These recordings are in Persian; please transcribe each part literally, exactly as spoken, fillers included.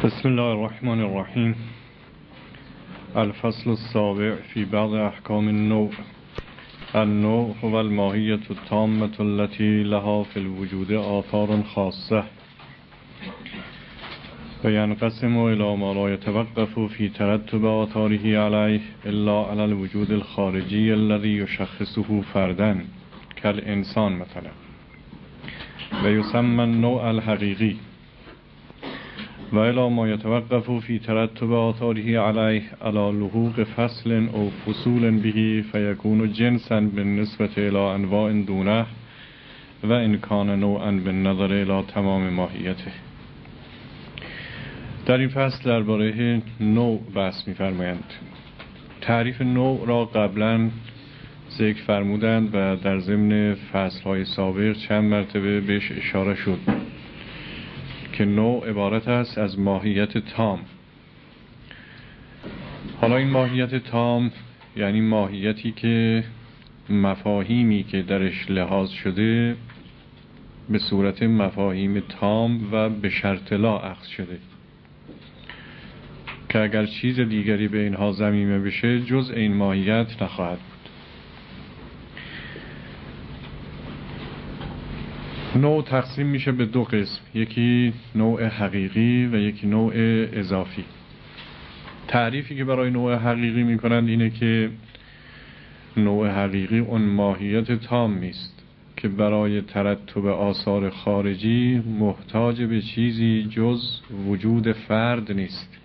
بسم الله الرحمن الرحیم. الفصل السابع فی بعض احکام النوع. النوع هو الماهیة التامة التي لها في الوجود آثار خاصة وينقسم إلى ما لا يتوقف في ترتب آثاره عليه إلا على الوجود الخارجي الذي يشخصه فردا كالإنسان مثلا، ويسمى النوع الحقيقي. و الا ما يتوقف في ترتب آثاره عليه على لحوق فصل او فصول به فيكون جنسا بالنسبة الى انواع دونه و ان كان نوعا بالنظر الى تمام ماهیته. در این فصل درباره نوع بحث می‌فرمایند. تعریف نوع را قبلا ذکر فرمودند و در ضمن فصل‌های سابق چند مرتبه بهش اشاره شد که نوع عبارت است از ماهیت تام. حالا این ماهیت تام یعنی ماهیتی که مفاهیمی که درش لحاظ شده به صورت مفاهیم تام و به شرط لا اخذ شده که اگر چیز دیگری به اینها ضمیمه بشه جز این ماهیت نخواهد بود. نوع تقسیم میشه به دو قسم، یکی نوع حقیقی و یکی نوع اضافی. تعریفی که برای نوع حقیقی میکنند اینه که نوع حقیقی اون ماهیت تامی است که برای ترتب آثار خارجی محتاج به چیزی جز وجود فرد نیست.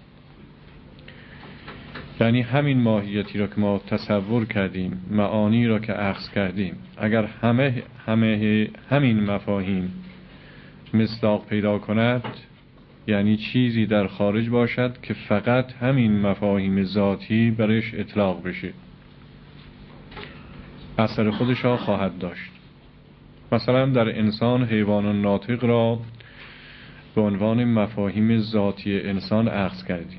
یعنی همین ماهیتی را که ما تصور کردیم، معانی را که اخذ کردیم، اگر همه همه همین مفاهیم مصداق پیدا کند، یعنی چیزی در خارج باشد که فقط همین مفاهیم ذاتی برش اطلاق بشه، اثر خودش را خواهد داشت. مثلا در انسان حیوان ناطق را به عنوان مفاهیم ذاتی انسان اخذ کردیم.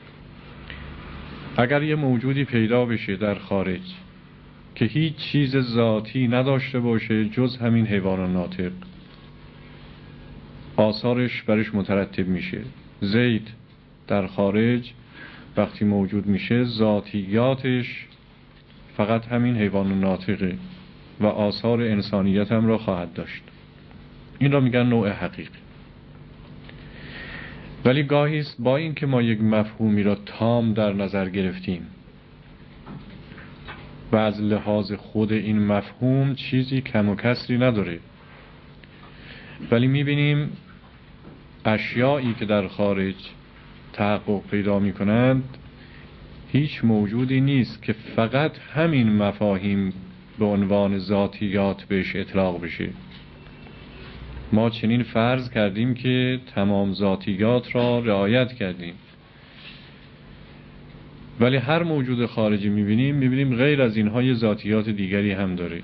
اگر یه موجودی پیدا بشه در خارج که هیچ چیز ذاتی نداشته باشه جز همین حیوان ناطق، آثارش برش مترتب میشه. زید در خارج وقتی موجود میشه ذاتیاتش فقط همین حیوان ناطقه و آثار انسانیت هم را خواهد داشت. این را میگن نوع حقیقی. ولی گاهی است با این که ما یک مفهومی را تام در نظر گرفتیم و از لحاظ خود این مفهوم چیزی کم و کسری نداره، ولی میبینیم اشیایی که در خارج تحقق پیدا میکنند هیچ موجودی نیست که فقط همین مفاهیم به عنوان ذاتیات بهش اطلاق بشه. ما چنین فرض کردیم که تمام ذاتیات را رعایت کردیم، ولی هر موجود خارجی میبینیم میبینیم غیر از اینها یه ذاتیات دیگری هم داره.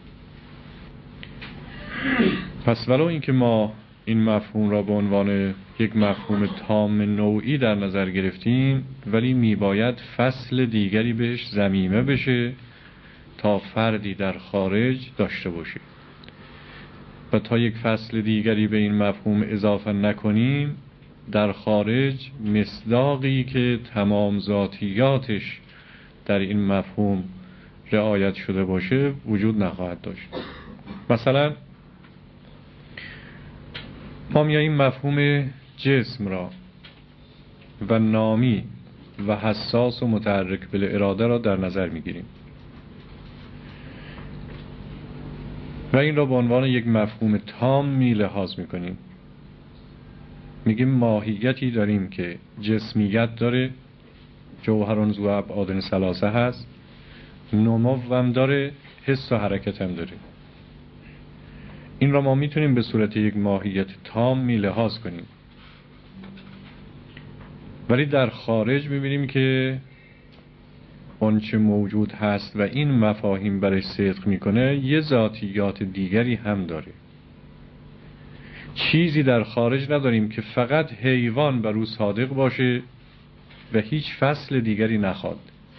پس ولو اینکه ما این مفهوم را به عنوان یک مفهوم تام نوعی در نظر گرفتیم، ولی میباید فصل دیگری بهش ضمیمه بشه تا فردی در خارج داشته باشه، و تا یک فصل دیگری به این مفهوم اضافه نکنیم در خارج مصداقی که تمام ذاتیاتش در این مفهوم رعایت شده باشه وجود نخواهد داشت. مثلا ما میاییم مفهوم جسم را و نامی و حساس و متحرک بالاراده را در نظر میگیریم و این را به عنوان یک مفهوم تامی لحاظ میکنیم. میگیم ماهیتی داریم که جسمیت داره، جوهر ذو ابعاد ثلاثه هست، نمو هم داره، حس و حرکت هم داره. این را ما میتونیم به صورت یک ماهیت تامی لحاظ کنیم. ولی در خارج میبینیم که آنچه موجود هست و این مفاهیم برش صدق میکنه یه ذاتیات دیگری هم داره. چیزی در خارج نداریم که فقط حیوان بر او صادق باشه و هیچ فصل دیگری نخواد.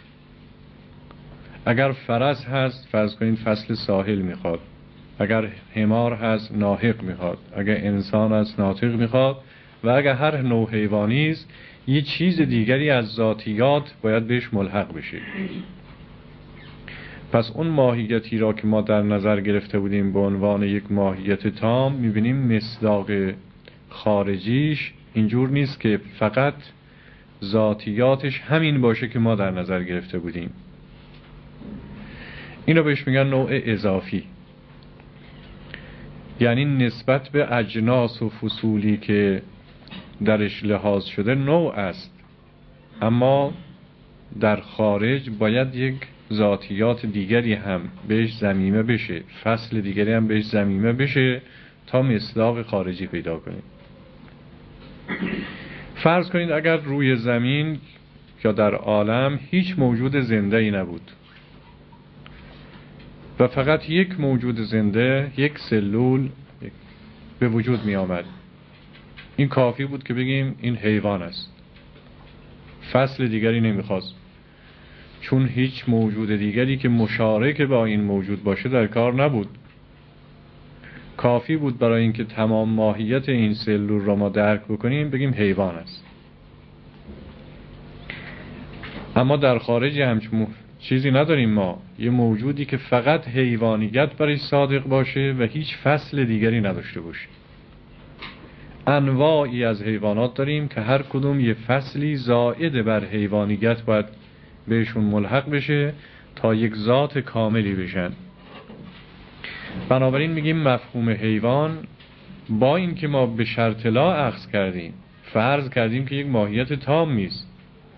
اگر فرس هست فرض کنید فصل ساحل میخواد، اگر حمار هست ناهق میخواد، اگر انسان هست ناطق میخواد، و اگر هر نوع حیوانی است یه چیز دیگری از ذاتیات باید بهش ملحق بشه. پس اون ماهیتی را که ما در نظر گرفته بودیم به عنوان یک ماهیت تام، میبینیم مصداق خارجیش اینجور نیست که فقط ذاتیاتش همین باشه که ما در نظر گرفته بودیم. اینو بهش میگن نوع اضافی، یعنی نسبت به اجناس و فصولی که درش لحاظ شده نوع است، اما در خارج باید یک ذاتیات دیگری هم بهش ضمیمه بشه، فصل دیگری هم بهش ضمیمه بشه تا مصداق خارجی پیدا کنیم. فرض کنید اگر روی زمین یا در عالم هیچ موجود زنده ای نبود و فقط یک موجود زنده، یک سلول به وجود می آمد، این کافی بود که بگیم این حیوان است، فصل دیگری نمیخواست، چون هیچ موجود دیگری که مشارک با این موجود باشه در کار نبود. کافی بود برای اینکه تمام ماهیت این سلول را ما درک بکنیم بگیم حیوان است. اما در خارج همچون چیزی نداریم ما، یه موجودی که فقط حیوانیت برای صادق باشه و هیچ فصل دیگری نداشته باشه. انواعی از حیوانات داریم که هر کدوم یه فصلی زائد بر حیوانیت باید بهشون ملحق بشه تا یک ذات کاملی بشن. بنابراین میگیم مفهوم حیوان، با اینکه ما به شرط لا اخذ کردیم، فرض کردیم که یک ماهیت تام نیست،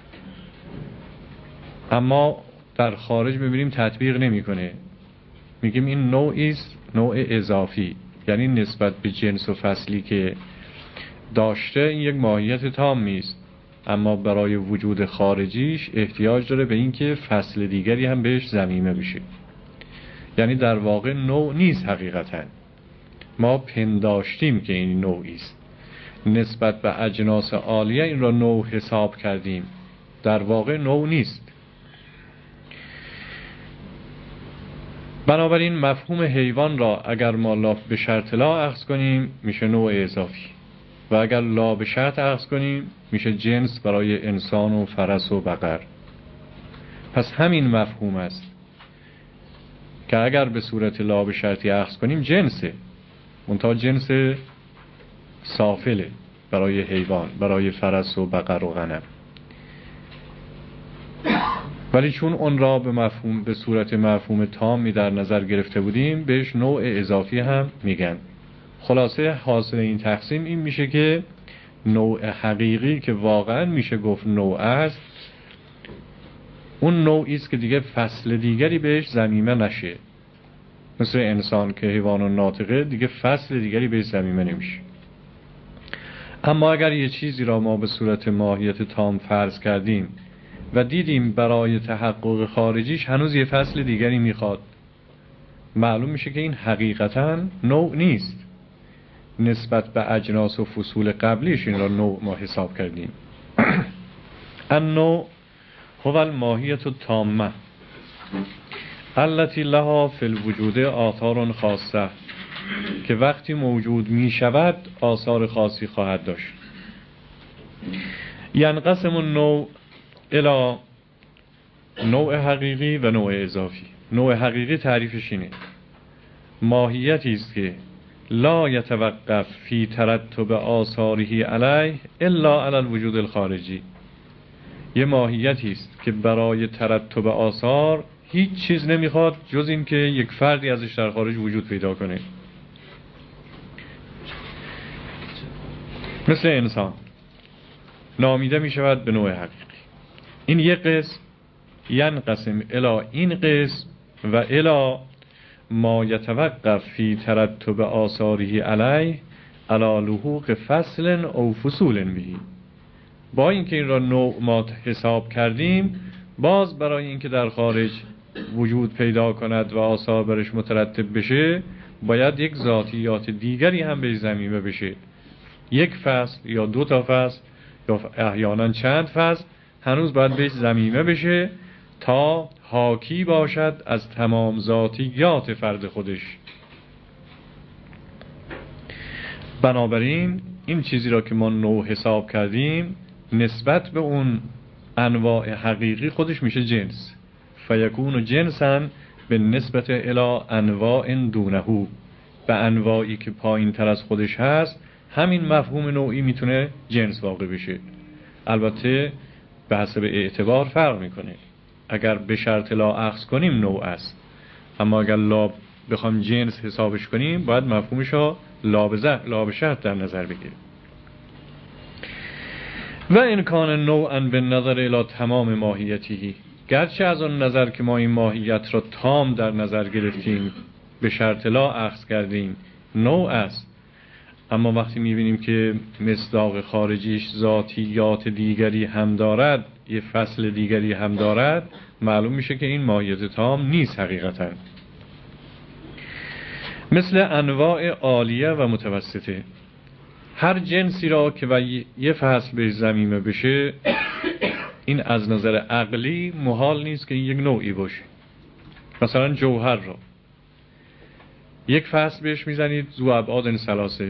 اما در خارج میبینیم تطبیق نمیکنه. میگیم این نوعی است، نوع اضافی، یعنی نسبت به جنس و فصلی که داشته این یک ماهیت تام نیست، اما برای وجود خارجیش احتیاج داره به اینکه فصل دیگری هم بهش ضمیمه بشه. یعنی در واقع نوع نیست حقیقتا، ما پنداشتیم که این نوعی است، نسبت به اجناس عالیه این را نوع حساب کردیم، در واقع نوع نیست. بنابراین مفهوم حیوان را اگر ما لا به شرط لا اخذ کنیم میشه نوع اضافی، و اگر لا به شرط اخذ کنیم میشه جنس برای انسان و فرس و بقر. پس همین مفهوم است که اگر به صورت لا به شرطی اخذ کنیم جنسه، منتها جنس سافله برای حیوان، برای فرس و بقر و غنم. ولی چون اون را به مفهوم به صورت مفهوم تامی در نظر گرفته بودیم بهش نوع اضافی هم میگن. خلاصه حاصل این تقسیم این میشه که نوع حقیقی که واقعا میشه گفت نوع است، اون نوعی است که دیگه فصل دیگری بهش ضمیمه نشه، مثل انسان که حیوان و ناطقه دیگه فصل دیگری بهش ضمیمه نمیشه. اما اگر یه چیزی را ما به صورت ماهیت تام فرض کردیم و دیدیم برای تحقق خارجیش هنوز یه فصل دیگری میخواد، معلوم میشه که این حقیقتا نوع نیست، نسبت به اجناس و فصول قبلیش این را نوع ما حساب کردیم. النوع هو الماهیت التامه التي لها فی الوجود آثار خاصه، که وقتی موجود میشود آثار خاصی خواهد داشت. ینقسم النوع الی نوع حقیقی و نوع اضافی. نوع حقیقی تعریفش اینه: ماهیتی است که لا یتوقف فی ترتب آثاره علیه الا علی الوجود الخارجی. یه ماهیتی است که برای ترتب آثار هیچ چیز نمیخواد جز این که یک فردی ازش در خارج وجود پیدا کنه. مثل انسان نامیده میشود به نوع حقیقی. این یک قسم. ینقسم الی این قسم و الی ما یتوقف فی ترتب آثاره علیه علی لحوق فصل او فصول بهی. با اینکه این را نوع ما حساب کردیم، باز برای اینکه در خارج وجود پیدا کند و آثار برش مترتب بشه باید یک ذاتیات دیگری هم به ضمیمه بشه، یک فصل یا دو تا فصل یا احیانا چند فصل هنوز باید بهش ضمیمه بشه تا حاکی باشد از تمام ذاتیات فرد خودش. بنابراین این چیزی را که ما نوع حساب کردیم نسبت به اون انواع حقیقی خودش میشه جنس. فیکون جنسا به نسبت الی انواع دونه، به انواعی که پایین تر از خودش هست همین مفهوم نوعی میتونه جنس واقع بشه. البته به حسب اعتبار فرق میکنه. اگر به شرط لا اخذ کنیم نوع است، اما اگر لا بخوام جنس حسابش کنیم باید مفهومش رو لا به شرط در نظر بگیریم. و امکان نوعا به نظر الی تمام ماهیتی، گرچه از اون نظر که ما این ماهیت را تام در نظر گرفتیم به شرط لا اخذ کردیم نوع است، اما وقتی میبینیم که مصداق خارجیش ذاتیات دیگری هم دارد، یه فصل دیگری هم دارد، معلوم میشه که این ماهیت تام نیست حقیقتا. مثل انواع عالیه و متوسطه، هر جنسی را که و یه فصل به ضمیمه بشه این از نظر عقلی محال نیست که این یک نوعی باشه. مثلا جوهر را یک فصل بهش میزنید ذو ابعاد ثلاثه،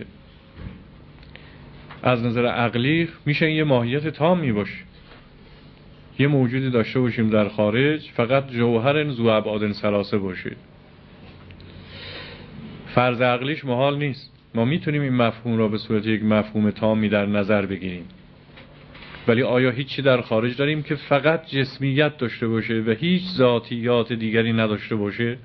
از نظر عقلی میشه این یه ماهیت تام می باشه. یه موجودی داشته باشیم در خارج فقط جوهر ذو ابعاد ثلاثه باشه، فرض عقلیش محال نیست. ما میتونیم این مفهوم را به صورت یک مفهوم تامی در نظر بگیریم، ولی آیا هیچی در خارج داریم که فقط جسمیت داشته باشه و هیچ ذاتیات دیگری نداشته باشه؟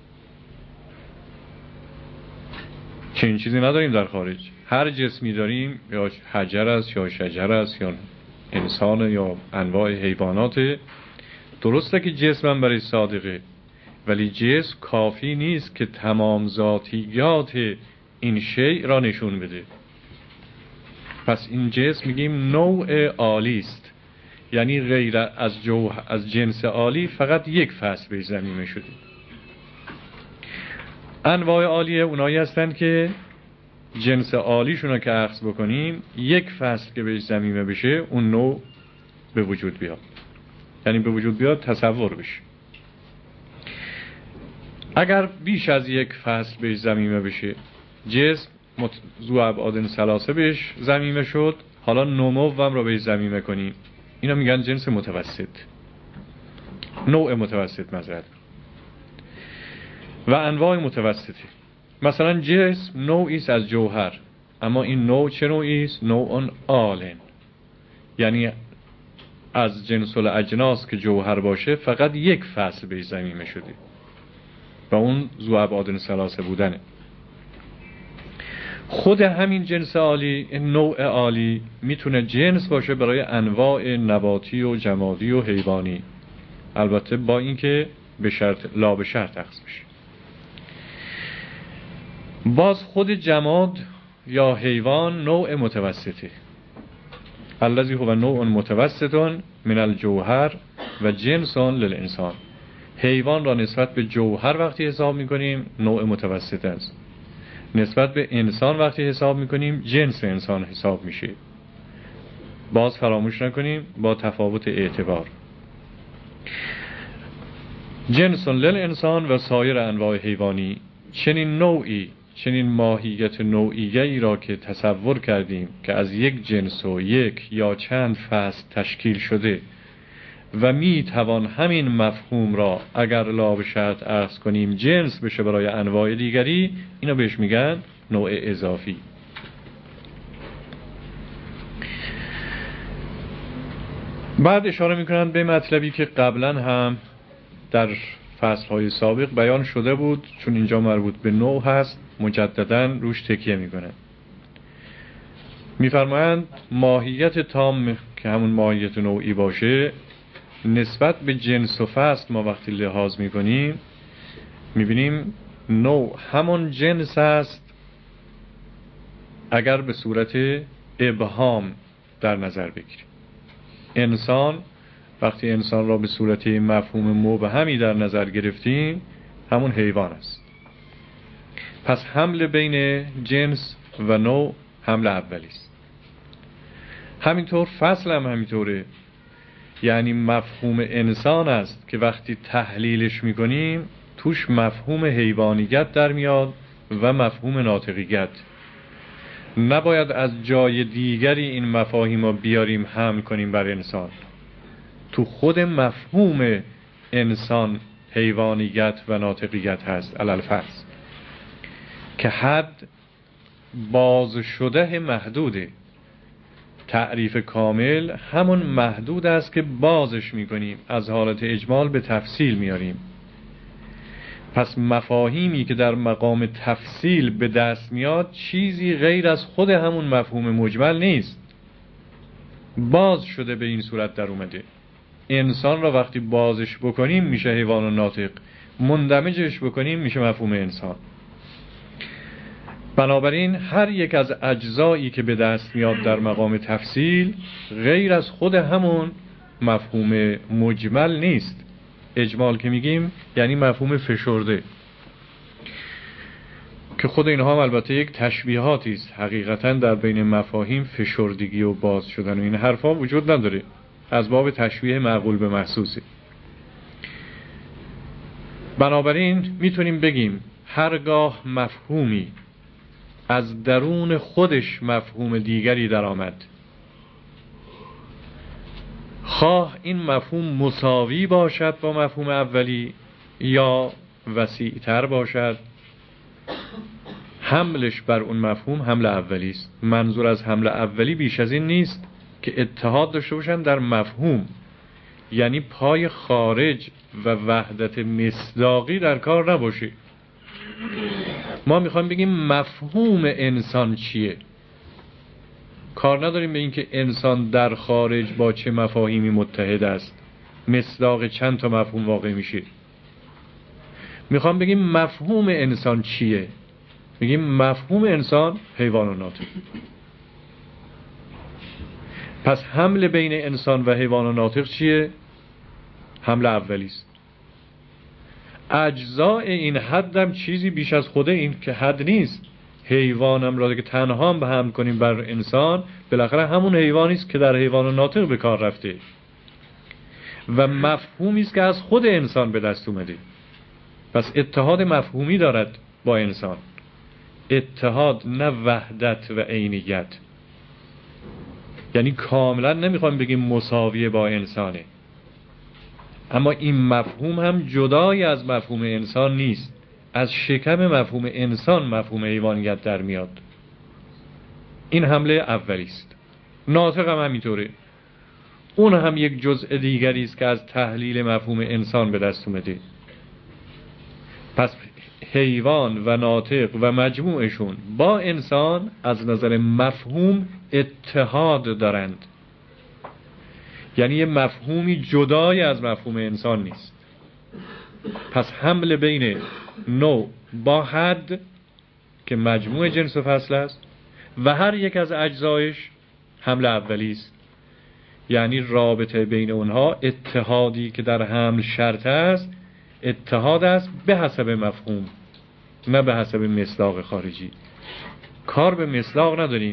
چنین چیزی نداریم در خارج. هر جسمی داریم، یا حجر است یا شجر است یا انسان یا انواع حیوانات. درسته که جسم برای صادقه، ولی جسم کافی نیست که تمام ذاتیات این شیء را نشون بده. پس این جسم میگیم نوع عالی است، یعنی غیر از جوه از جنس عالی فقط یک فصل به ضمیمه شده. انواع عالیه اونایی هستن که جنس عالیشون رو که اخذ بکنیم یک فصل که به ضمیمه بشه اون نوع به وجود بیاد، یعنی به وجود بیاد تصور بشه. اگر بیش از یک فصل به ضمیمه بشه، جسم ذو ابعاد ثلاثه بهش ضمیمه شد، حالا نمو هم رو بهش ضمیمه کنیم، اینا میگن جنس متوسط، نوع متوسط معذرت. و انواع متوسطه، مثلا جسم نوعی است از جوهر، اما این نوع چه نوعی است؟ نوع عالن، یعنی از جنس الاجناس که جوهر باشه فقط یک فصل به ضمیمه شده و اون ذو ابعاد ثلاثه بودنه. خود همین جنس عالی، این نوع عالی میتونه جنس باشه برای انواع نباتی و جمادی و حیوانی، البته با اینکه به شرط لا به شرط اخذ بشه. باز خود جماد یا حیوان نوع متوسطه، الذی هو نوع متوسط من الجوهر و جنس للانسان. حیوان را نسبت به جوهر وقتی حساب میکنیم نوع متوسط است، نسبت به انسان وقتی حساب میکنیم جنس انسان حساب میشه. باز فراموش نکنیم با تفاوت اعتبار، جنس للانسان و سایر انواع حیوانی. چنین نوعی، چنین ماهیت نوعیه‌ای را که تصور کردیم که از یک جنس و یک یا چند فصل تشکیل شده و می توان همین مفهوم را اگر لا به شرط اخذ کنیم جنس بشه برای انواع دیگری، اینو بهش میگن نوع اضافی. بعد اشاره میکنند به مطلبی که قبلا هم در فصلهای سابق بیان شده بود، چون اینجا مربوط به نوع هست مجددا روش تکیه میکنند. میفرمایند ماهیت تام که همون ماهیت نوعی باشه، نسبت به جنس و فصل ما وقتی لحاظ میکنیم میبینیم نوع همون جنس است اگر به صورت ابهام در نظر بگیریم. انسان وقتی انسان را به صورت مفهوم مبهمی در نظر گرفتیم همون حیوان است. پس حمل بین جنس و نوع حمل اولی است. همینطور فصل هم همینطوره، یعنی مفهوم انسان است که وقتی تحلیلش میکنیم توش مفهوم حیوانیت در میاد و مفهوم ناطقیت. نباید از جای دیگری این مفاهیم رو بیاریم حمل کنیم بر انسان. تو خود مفهوم انسان حیوانیت و ناطقیت هست. علل فرض که حد باز شده محدوده، تعریف کامل همون محدود است که بازش میکنیم، از حالت اجمال به تفصیل میاریم. پس مفاهیمی که در مقام تفصیل به دست میاد چیزی غیر از خود همون مفهوم مجمل نیست، باز شده به این صورت در اومده. انسان را وقتی بازش بکنیم میشه حیوان و ناطق، مندمجش بکنیم میشه مفهوم انسان. بنابراین هر یک از اجزایی که به دست میاد در مقام تفصیل غیر از خود همون مفهوم مجمل نیست. اجمال که میگیم یعنی مفهوم فشرده، که خود اینها هم البته یک تشبیهاتی است. حقیقتا در بین مفاهیم فشردگی و باز شدن و این حرفا وجود نداره، از باب تشبیه معقول به محسوسه. بنابراین میتونیم بگیم هرگاه مفهومی از درون خودش مفهوم دیگری در آمد، خواه این مفهوم مساوی باشد با مفهوم اولی یا وسیع‌تر باشد، حملش بر اون مفهوم حمل اولی است. منظور از حمل اولی بیش از این نیست که اتحاد داشته باشن در مفهوم، یعنی پای خارج و وحدت مصداقی در کار نباشه. ما میخوایم بگیم مفهوم انسان چیه، کار نداریم به این که انسان در خارج با چه مفاهیمی متحد است، مصداق چند تا مفهوم واقع میشه. میخوام بگیم مفهوم انسان چیه، بگیم مفهوم انسان حیوان و ناطق. پس حمل بین انسان و حیوان و ناطق چیه؟ حمل اولی است. اجزاء این حدم چیزی بیش از خود این که حد نیست. حیوانم را که تنها هم به هم کنیم بر انسان، بالاخره همون حیوانی است که در حیوان و ناطق به کار رفته و مفهومی است که از خود انسان به دست اومده. پس اتحاد مفهومی دارد با انسان، اتحاد نه وحدت و عینیت. یعنی کاملا نمیخوام بگیم مساویه با انسانه، اما این مفهوم هم جدای از مفهوم انسان نیست. از شکم مفهوم انسان مفهوم حیوانیت در میاد. این حمله اولی است. ناطق هم همینطوره، اون هم یک جزء دیگری است که از تحلیل مفهوم انسان به دست اومده. پس حیوان و ناطق و مجموعشون با انسان از نظر مفهوم اتحاد دارند، یعنی یه مفهومی جدای از مفهوم انسان نیست. پس حمل بین نوع با حد که مجموع جنس و فصل است و هر یک از اجزایش حمل اولی است، یعنی رابطه بین اونها اتحادی که در حمل شرط است، اتحاد است به حسب مفهوم نه به حسب مصداق خارجی. کار به مصداق نداریم.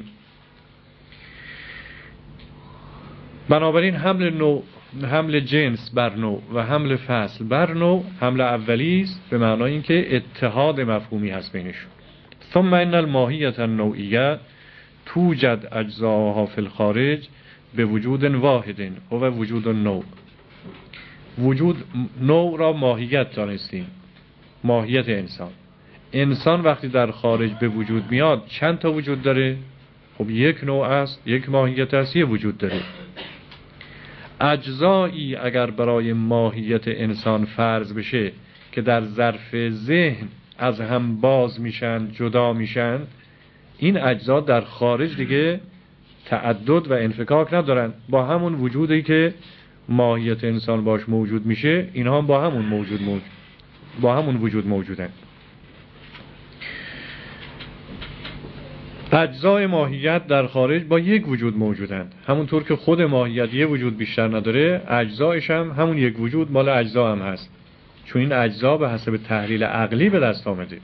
بنابراین حمل نوع، حمل جنس بر نوع و حمل فصل بر نوع حمل اولی است، به معنای اینکه اتحاد مفهومی هست بینشون. ثم ان الماهیت النوعیه توجد اجزاها فی الخارج به وجود واحد و وجود نوع. وجود نوع را ماهیت دانستیم، ماهیت انسان. انسان وقتی در خارج به وجود میاد چند تا وجود داره؟ خب یک نوع است، یک ماهیت است، یه وجود داره. اجزایی اگر برای ماهیت انسان فرض بشه که در ظرف ذهن از هم باز میشن، جدا میشن، این اجزا در خارج دیگه تعدد و انفکاک ندارن. با همون وجودی که ماهیت انسان باش موجود میشه، اینها هم با همون موجود موجود با همون وجود موجودن. اجزای ماهیت در خارج با یک وجود موجودند. همونطور که خود ماهیت یه وجود بیشتر نداره، اجزایش هم همون یک وجود مال اجزا هم هست، چون این اجزا به حسب تحلیل عقلی به دست آمده.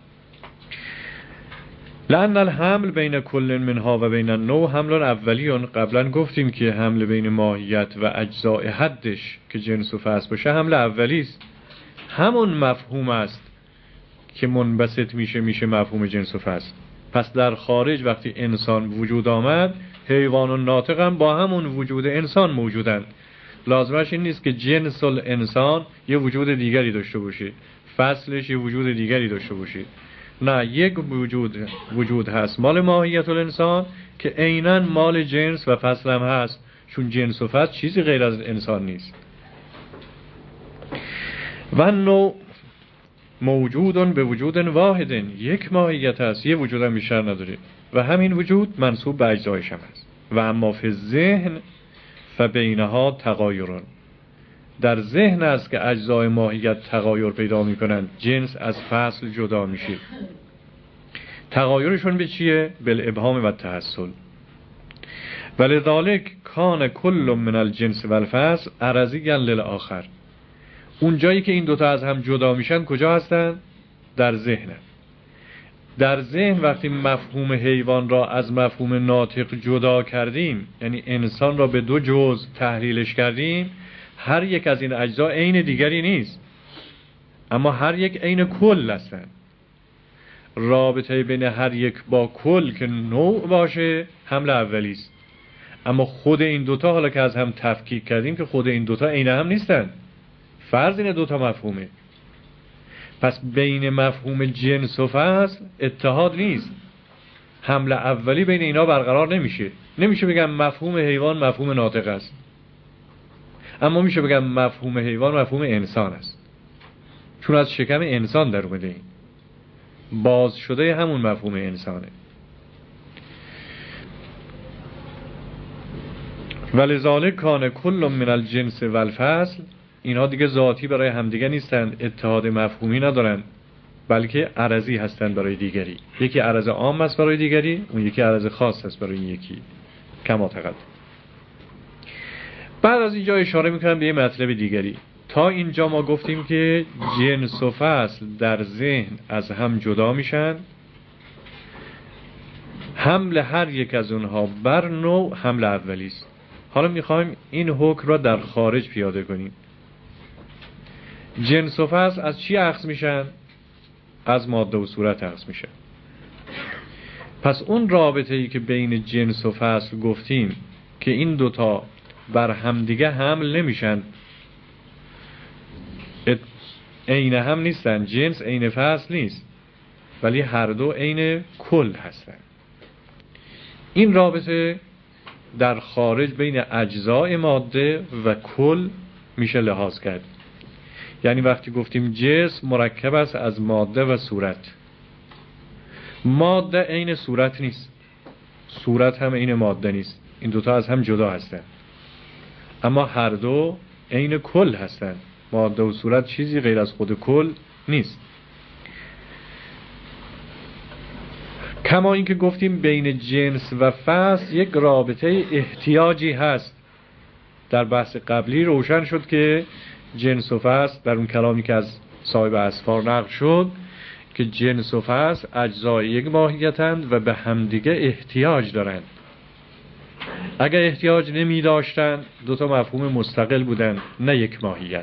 لأن الحمل بین کل منها و بین النوع حمل اولیون. قبلا گفتیم که حمل بین ماهیت و اجزای حدش که جنس و فصل باشه حمل اولی است. همون مفهوم است که منبسط میشه میشه مفهوم جنس و فصل. پس در خارج وقتی انسان وجود آمد، حیوان و ناطق هم با همون وجود انسان موجودند. لازمش این نیست که جنس الانسان یه وجود دیگری داشته باشه، فصلش یه وجود دیگری داشته باشه. نه، یک وجود وجود هست مال ماهیت الانسان که عیناً مال جنس و فصل هم هست، چون جنس و فصل چیزی غیر از انسان نیست. و نوع موجودن به وجود واحد، یک ماهیت هست، یه وجود هم بیشتر نداره و همین وجود منسوب به اجزایش هم هست. و اما فی ذهن فبینها تغایرون، در ذهن است که اجزای ماهیت تغایر پیدا می کنند، جنس از فصل جدا میشه. تغایرشون به چیه؟ بالابهام و تحصل. ولذالک کان کل من الجنس و الفصل عرضی للآخر. اون جایی که این دوتا از هم جدا میشن کجا هستن؟ در ذهن. در ذهن وقتی مفهوم حیوان را از مفهوم ناطق جدا کردیم، یعنی انسان را به دو جزء تحلیلش کردیم، هر یک از این اجزا عین دیگری نیست، اما هر یک عین کل هستند. رابطه بین هر یک با کل که نوع باشه حمل اولی است، اما خود این دوتا حالا که از هم تفکیک کردیم که خود این دوتا عین هم نیستن. فرض اینه دوتا مفهومه، پس بین مفهوم جنس و فصل اتحاد نیست، حمل اولی بین اینا برقرار نمیشه. نمیشه بگم مفهوم حیوان مفهوم ناطق است، اما میشه بگم مفهوم حیوان مفهوم انسان است، چون از شکم انسان در اومده، این باز شده همون مفهوم انسانه. ولذالک کان کل من الجنس و الفصل، اینها دیگه ذاتی برای همدیگه نیستن، اتحاد مفهومی ندارن، بلکه عرضی هستن برای دیگری. یکی عرض عام است برای دیگری، اون یکی عرض خاص است برای یکی، کما تقدم. بعد از اینجا اشاره میکنم به یه مطلب دیگری. تا اینجا ما گفتیم که جنس و فصل در ذهن از هم جدا میشن، حمل هر یک از اونها بر نوع حمل اولی است. حالا میخوایم این حکم را در خارج پیاده کنیم. جنس و فصل از چی اخذ میشن؟ از ماده و صورت اخذ میشن. پس اون رابطه ای که بین جنس و فصل گفتیم که این دوتا بر همدیگه حمل نمیشن، عین هم نیستن، جنس عین فصل نیست، ولی هر دو عین کل هستن. این رابطه در خارج بین اجزای ماده و کل میشه لحاظ کرد. یعنی وقتی گفتیم جسم مرکب است از ماده و صورت، ماده عین صورت نیست، صورت هم عین ماده نیست، این دوتا از هم جدا هستن، اما هر دو عین کل هستن. ماده و صورت چیزی غیر از خود کل نیست. کما اینکه گفتیم بین جنس و فصل یک رابطه احتیاجی هست. در بحث قبلی روشن شد که جنس و فصل در اون کلامی که از صاحب اسفار نقل شد که جنس و فصل اجزای یک ماهیتند و به همدیگه احتیاج دارند. اگر احتیاج نمی داشتن دوتا مفهوم مستقل بودن، نه یک ماهیت.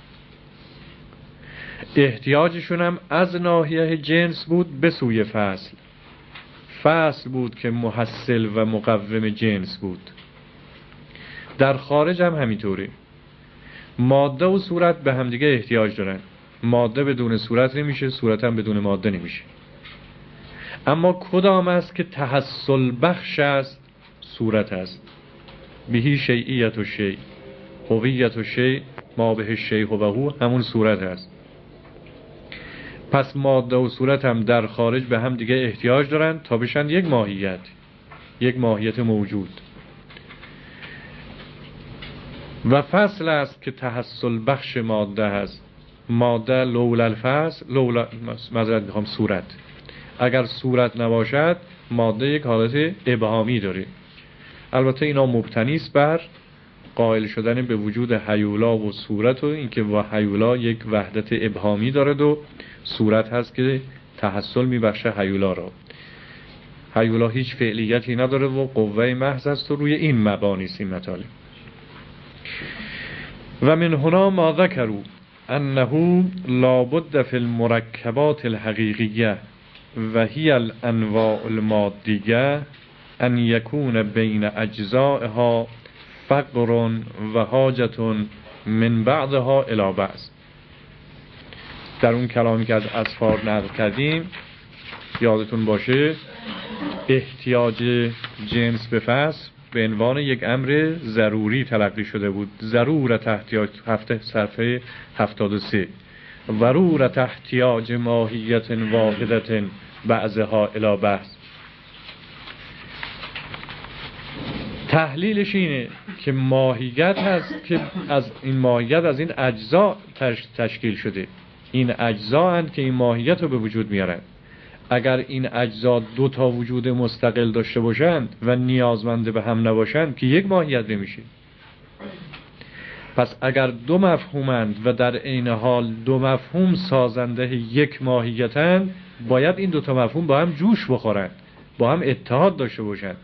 احتیاجشون هم از ناحیه جنس بود به سوی فصل، فصل بود که محصل و مقوم جنس بود. در خارج هم همینطوره، ماده و صورت به همدیگه احتیاج دارن، ماده بدون صورت نمیشه، صورت هم بدون ماده نمیشه. اما کدام است که تحصل بخش است؟ صورت است. بهی شیعیت و شیع، هویت و شیع، ما به شیع و هو، همون صورت است. پس ماده و صورت هم در خارج به هم دیگه احتیاج دارن تا بشن یک ماهیت، یک ماهیت موجود. و فصل است که تحصل بخش ماده هست. ماده لولا الفصل، لولا معذرت میخوام صورت، اگر صورت نباشد ماده یک حالت ابهامی داره. البته اینا مبتنی است بر قائل شدن به وجود هیولا و صورت و اینکه و هیولا یک وحدت ابهامی دارد و صورت هست که تحصل میبخشه هیولا را. هیولا هیچ فعلیتی نداره و قوه محض است و روی این مبانی است این مطالب. و من هنا ما ذکروا انه لابد فی المرکبات الحقیقیه و هی الانواع المادیه ان یکون بین اجزائها فقر و حاجت من بعضها الی بعض. در اون کلامی که از اصفار نقل کردیم یادتون باشه احتیاج جنس به فصل به عنوان یک امر ضروری تلقی شده بود. ضرورت احتیاج هفته صفحه هفتاد و سه ضرورت احتیاج ماهیت واحدت بعضها الی بعض. تحلیلش اینه که ماهیت هست که از این ماهیت از این اجزا تشکیل شده. این اجزا هستند که این ماهیت رو به وجود میارن. اگر این اجزا دو تا وجود مستقل داشته باشند و نیازمند به هم نباشند که یک ماهیت نمیشه. پس اگر دو مفهومند و در عین حال دو مفهوم سازنده یک ماهیتند، باید این دو تا مفهوم با هم جوش بخورند، با هم اتحاد داشته باشند.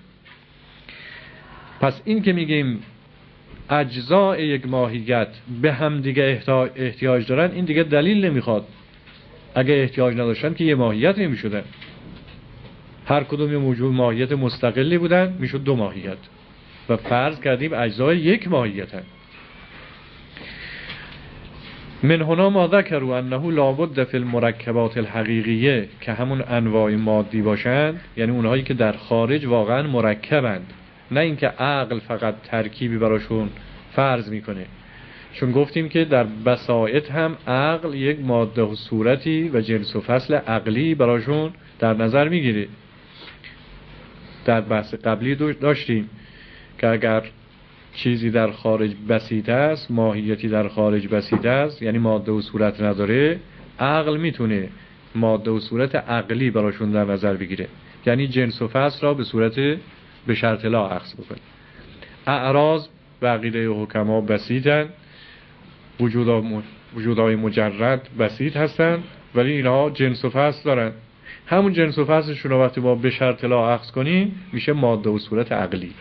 پس این که میگیم اجزای یک ماهیت به هم دیگه احتیاج دارن، این دیگه دلیل نمیخواد. اگه احتیاج نداشتن که یه ماهیت نمیشدن. هر کدوم یه موجود ماهیت مستقلی بودن میشد دو ماهیت و فرض کردیم اجزای یک ماهیتن. من هنا ما ذکروا انه لابد فی المرکبات الحقیقیه که همون انواع مادی باشند، یعنی اونهایی که در خارج واقعا مرکبند، نه اینکه عقل فقط ترکیبی براشون فرض میکنه. چون گفتیم که در بساطت هم عقل یک ماده و صورتی و جنس و فصل عقلی براشون در نظر میگیره. در بحث قبلی داشتیم که اگر چیزی در خارج بسیط است، ماهیتی در خارج بسیط است، یعنی ماده و صورت نداره، عقل میتونه ماده و صورت عقلی براشون در نظر بگیره، یعنی جنس و فصل را به صورت به شرط لا اخذ بکنه. اعراض و عقیده حکما بسیطن، وجودهای مجرد بسیط هستن، ولی اینها جنس و فصل دارن. همون جنس و فصلشون رو وقتی با به شرط لا اخذ کنیم میشه ماده و صورت عقلی.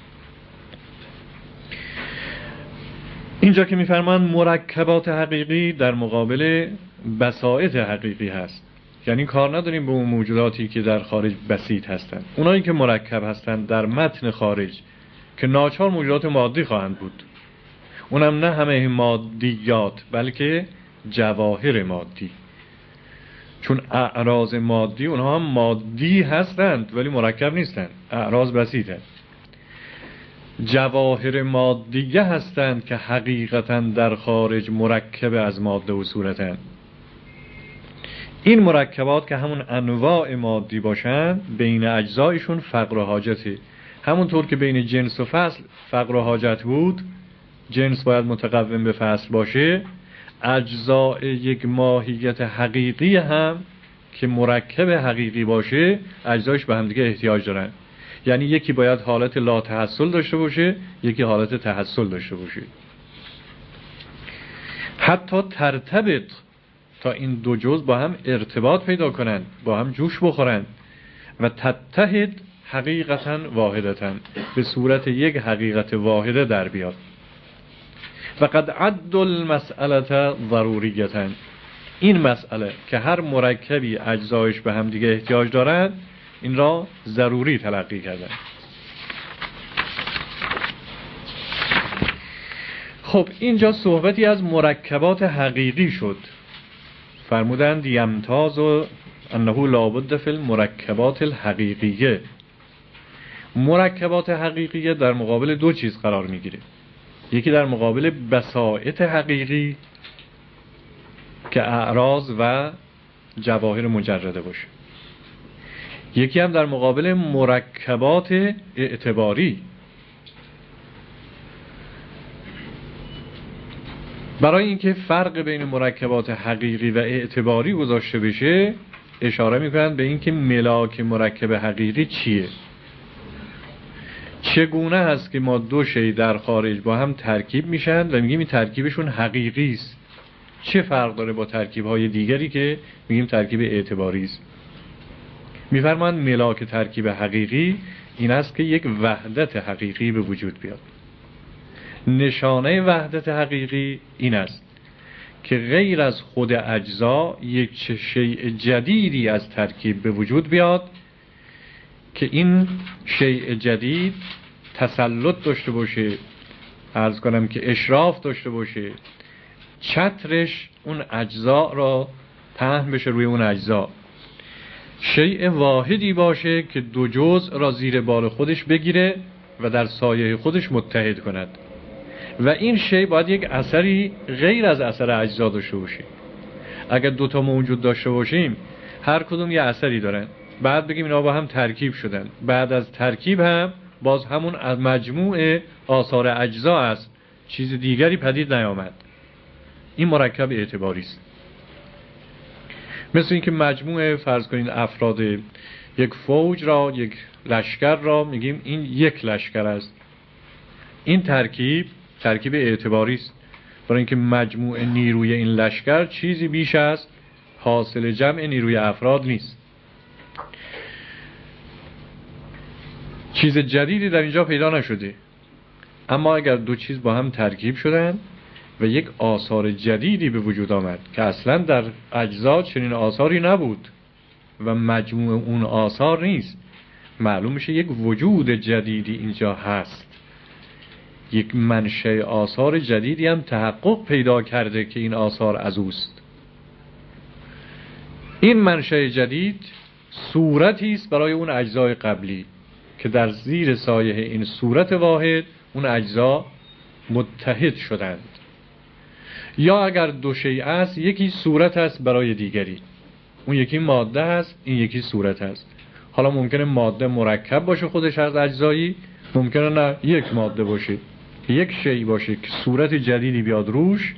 اینجا که میفرمان مرکبات حقیقی در مقابل بساطت حقیقی هست، یعنی کار نداریم به اون موجوداتی که در خارج بسیط هستن. اونایی که مرکب هستن در متن خارج که ناچار موجودات مادی خواهند بود، اونم نه همه مادیات بلکه جواهر مادی، چون اعراض مادی اونها هم مادی هستند ولی مرکب نیستند، اعراض بسیطند. جواهر مادیه هستند که حقیقتا در خارج مرکب از ماده و صورتند. این مرکبات که همون انواع مادی باشند بین اجزایشون فقر و حاجته. همونطور که بین جنس و فصل فقر و حاجت بود، جنس باید متقوم به فصل باشه، اجزاء یک ماهیت حقیقی هم که مرکب حقیقی باشه اجزایش به هم دیگه احتیاج دارن. یعنی یکی باید حالت لا تحصل داشته باشه، یکی حالت تحصل داشته باشه. حتی ترتبط، تا این دو جزء با هم ارتباط پیدا کنن، با هم جوش بخورن و تتحد حقیقتا واحدتا، به صورت یک حقیقت واحده در بیاد. و قد عد المسئله ضروریتا، این مسئله که هر مرکبی اجزایش به هم دیگه احتیاج دارن این را ضروری تلقی کردن. خب اینجا صحبتی از مرکبات حقیقی شد. فرمودند یمتاز و انه لابد فی المرکبات الحقیقیه. مرکبات حقیقیه در مقابل دو چیز قرار میگیره. یکی در مقابل بساطت حقیقی که اعراض و جواهر مجرده باشه، یکی هم در مقابل مرکبات اعتباری. برای اینکه فرق بین مرکبات حقیقی و اعتباری گذاشته بشه اشاره میکنند به اینکه ملاک مرکب حقیقی چیه، چگونه هست که ما دو شی در خارج با هم ترکیب میشن و میگیم این ترکیبشون حقیقی است، چه فرق داره با ترکیب‌های دیگری که میگیم ترکیب اعتباری است. میفرمایند ملاک ترکیب حقیقی این است که یک وحدت حقیقی به وجود بیاد. نشانه وحدت حقیقی این است که غیر از خود اجزا یک شیء جدیدی از ترکیب به وجود بیاد که این شیء جدید تسلط داشته باشه، عرض کنم که اشراف داشته باشه، چترش اون اجزا را پهن بشه روی اون اجزا، شیء واحدی باشه که دو جزء را زیر بار خودش بگیره و در سایه خودش متحد کند و این شیء باید یک اثری غیر از اثر اجزا داشته باشه. اگر دوتا موجود داشته باشیم هر کدوم یه اثری دارن، بعد بگیم اینا با هم ترکیب شدن، بعد از ترکیب هم باز همون از مجموع آثار اجزا است، چیز دیگری پدید نیامد. این مرکب اعتباری است. مثل اینکه مجموع فرض کنین افراد یک فوج را، یک لشکر را میگیم این یک لشکر است. این ترکیب ترکیب اعتباری است، برای اینکه مجموع نیروی این لشکر چیزی بیش از حاصل جمع نیروی افراد نیست. چیز جدیدی در اینجا پیدا نشده، اما اگر دو چیز با هم ترکیب شدن و یک آثار جدیدی به وجود آمد که اصلا در اجزا چنین آثاری نبود و مجموع اون آثار نیست، معلوم میشه یک وجود جدیدی اینجا هست، یک منشأ آثار جدیدی هم تحقق پیدا کرده که این آثار از اوست. این منشأ جدید صورتی است برای اون اجزای قبلی که در زیر سایه این صورت واحد اون اجزا متحد شدند. یا اگر دو شیء است، یکی صورت است برای دیگری، اون یکی ماده است، این یکی صورت است. حالا ممکنه ماده مرکب باشه خودش از اجزایی، ممکنه نه یک ماده باشه، یک شیء باشه که صورت جدیدی بیاد روش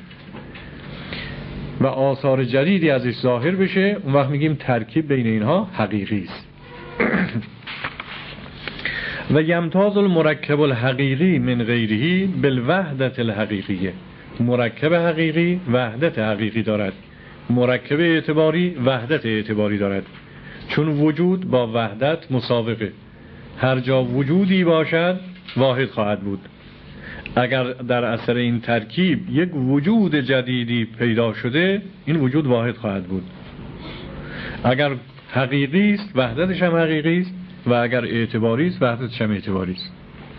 و آثار جدیدی ازش ظاهر بشه، اون وقت میگیم ترکیب بین اینها حقیقی است. و یمتاز المرکب الحقیقی من غیره بالوحدت الحقیقیه. مرکب حقیقی وحدت حقیقی دارد، مرکب اعتباری وحدت اعتباری دارد، چون وجود با وحدت مساوقه. هر جا وجودی باشد واحد خواهد بود. اگر در اثر این ترکیب یک وجود جدیدی پیدا شده، این وجود واحد خواهد بود. اگر حقیقی است وحدتش هم حقیقی است و اگر اعتباری است وحدتش هم اعتباری است.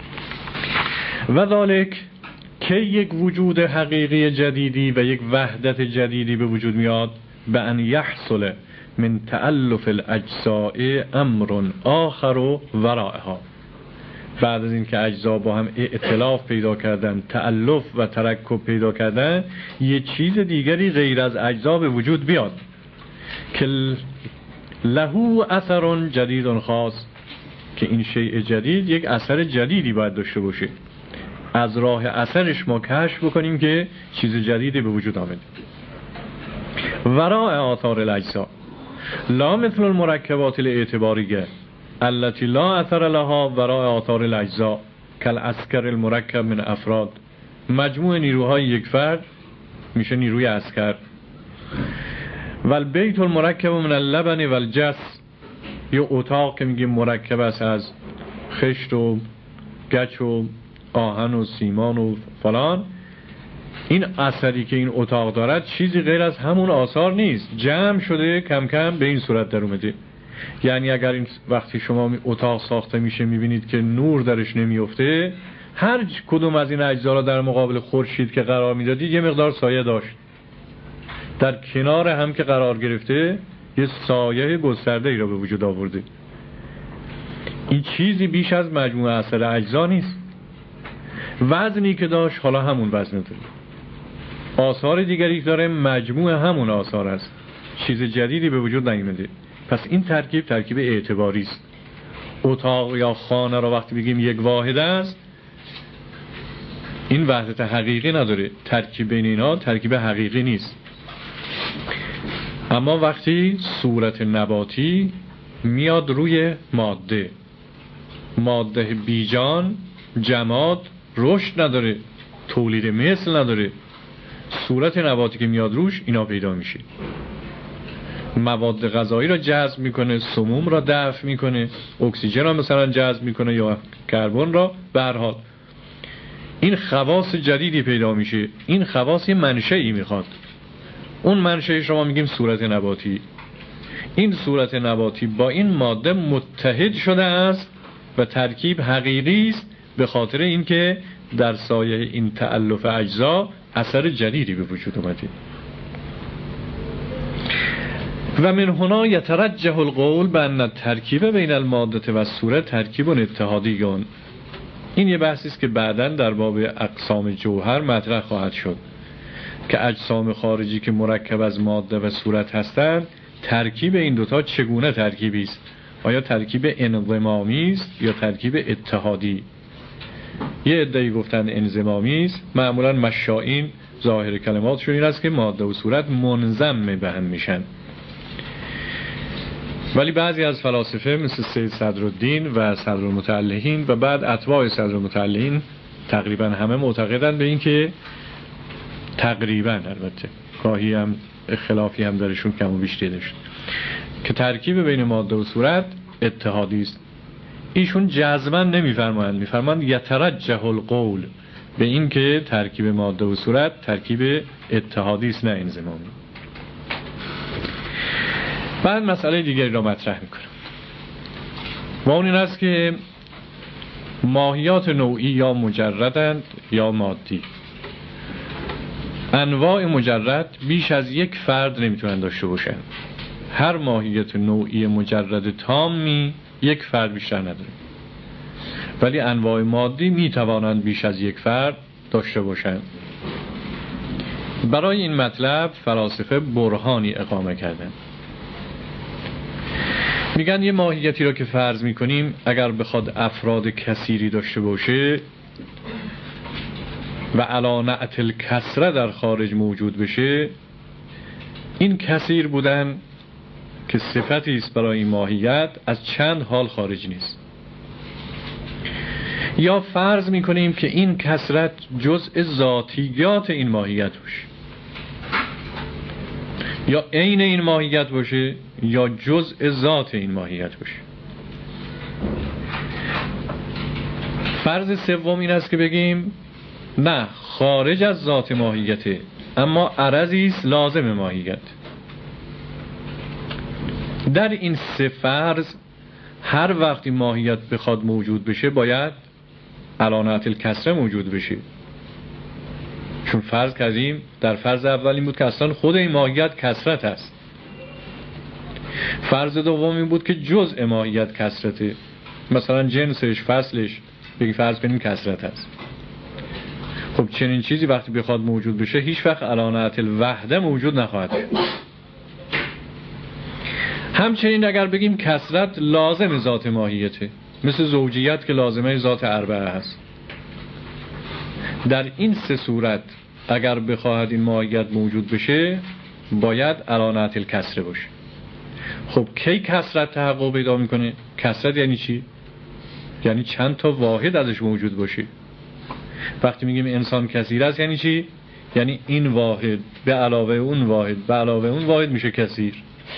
و ذالک که یک وجود حقیقی جدیدی و یک وحدت جدیدی به وجود میاد، به ان یحصل من تألف الاجزاء امر آخر ورائها. بعد از این که اجزا با هم ائتلاف پیدا کردن، تألف و ترکب پیدا کردن، یه چیز دیگری غیر از اجزا به وجود بیاد که له اثر جدید خاص، که این شیء جدید یک اثر جدیدی باید داشته باشه. از راه اثرش ما کشف بکنیم که چیز جدیدی به وجود آمده. وراء آثار الاجزا لا مثل المرکبات الاعتباریه التي لا اثر لها وراء آثار الاجزا کالعسکر المرکب من افراد. مجموع نیروهای یک فرد میشه نیروی عسکر. والبیت المرکب من اللبن والجس، یه اتاق که میگیم مرکب است از خشت و گچ و آهن و سیمان و فلان، این اثری که این اتاق دارد چیزی غیر از همون آثار نیست، جمع شده کم کم به این صورت در اومده. یعنی اگر این وقتی شما اتاق ساخته میشه میبینید که نور درش نمیفته، هر کدوم از این اجزا را در مقابل خورشید که قرار میدادید یه مقدار سایه داشت، در کنار هم که قرار گرفته یه سایه گسترده ای را به وجود آورده. این چیزی بیش از مجموعه اثر اجزا نیست. وزنی که داشت حالا همون وزن داره، آثار دیگری داره مجموع همون آثار است، چیز جدیدی به وجود نیامده. پس این ترکیب ترکیب اعتباری است. اتاق یا خانه را وقتی بگیم یک واحد است، این وحدت حقیقی نداره، ترکیب بین اینا ترکیب حقیقی نیست. اما وقتی صورت نباتی میاد روی ماده، ماده بیجان جماد رشد نداره، تولید مثل نداره، صورت نباتی که میاد روش اینا پیدا میشه. مواد غذایی را جذب میکنه، سموم را دفع میکنه، اکسیژن را مثلا جذب میکنه یا کربن را. به هر حال این خواص جدیدی پیدا میشه. این خواص منشئی میخواد. اون منشأ شما میگیم صورت نباتی. این صورت نباتی با این ماده متحد شده است و ترکیب حقیقی است، به خاطر اینکه در سایه این تألف اجزا اثر جدیدی به وجود اومده. و من هنا یترجح القول بان الترکیب بین الماده و صورت ترکیب اتحادیون. این یه بحثی است که بعداً در باب اقسام جوهر مطرح خواهد شد که اجسام خارجی که مرکب از ماده و صورت هستند، ترکیب این دوتا چگونه ترکیبی است؟ آیا ترکیب انضمامی است یا ترکیب اتحادی؟ یه عده‌ای گفتن انضمامی است. معمولاً مشائین ظاهر کلماتشون این است که ماده و صورت منضم به هم میشن، ولی بعضی از فلاسفه مثل سید صدرالدین و صدرالمتعلقین و بعد اتباع صدرالمتعلقین تقریبا همه معتقدن به این که تقریبا، البته گاهی هم اختلافی هم درشون کم و بیشتری داشت، که ترکیب بین ماده و صورت اتحادی است. ایشون جزما نمیفرمایند، میفرمایند یترجح القول به این که ترکیب ماده و صورت ترکیب اتحادی است نه انضمامی. بعد مسئله دیگری را مطرح میکنم و اون این است که ماهیات نوعی یا مجردند یا مادی. انواع مجرد بیش از یک فرد نمیتونن داشته باشن. هر ماهیت نوعی مجرد تامی یک فرد بیشتر نداره، ولی انواع مادی میتوانند بیش از یک فرد داشته باشند. برای این مطلب فلاسفه برهانی اقامه کردند. میگن یه ماهیتی را که فرض میکنیم اگر بخواد افراد کثیری داشته باشه و علی نعت الکثره در خارج موجود بشه، این کثیر بودن که صفتی است برای این ماهیت از چند حال خارج نیست. یا فرض میکنیم که این کثرت جزء ذاتیات این ماهیت باشه، یا عین این ماهیت باشه یا جزء ذات این ماهیت باشه. فرض سوم این است که بگیم نه، خارج از ذات ماهیته اما عرضی است لازم ماهیت. در این سه فرض هر وقتی ماهیت بخواد موجود بشه باید علامت الکسره موجود بشه، چون فرض کردیم در فرض اول این بود که اصلا خود این ماهیت کثرت است. فرض دوم این بود که جزء ماهیت کثرته، مثلا جنسش، فصلش، بگی فرض کنیم کثرت است. خب چنین چیزی وقتی بخواد موجود بشه هیچ وقت علامت الوحده موجود نخواهد شد. همچنین اگر بگیم کثرت لازم ذات ماهیته، مثل زوجیت که لازمه ذات اربعه هست، در این سه صورت اگر بخواهد این ماهیت موجود بشه باید علامت الکسره باشه. خب کی کثرت تحقق پیدا میکنه؟ کثرت یعنی چی؟ یعنی چند تا واحد ازش موجود باشه. وقتی میگیم انسان کثیر است یعنی چی؟ یعنی این واحد به علاوه اون واحد به علاوه اون واحد میشه کثیر.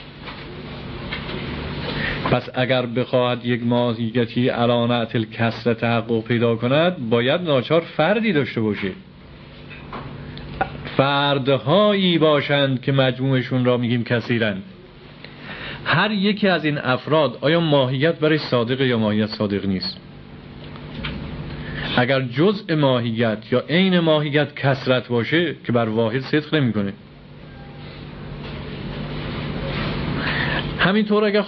پس اگر بخواهد یک ماهیتی علامت الکسره تحقق پیدا کند باید ناچار فردی داشته باشه، فردهایی باشند که مجموعشون را میگیم کثیرند. هر یکی از این افراد آیا ماهیت برای صادق یا ماهیت صادق نیست؟ اگر جزء ماهیت یا عین ماهیت کثرت باشه که بر واحد صدق نمیکنه. همینطور اگر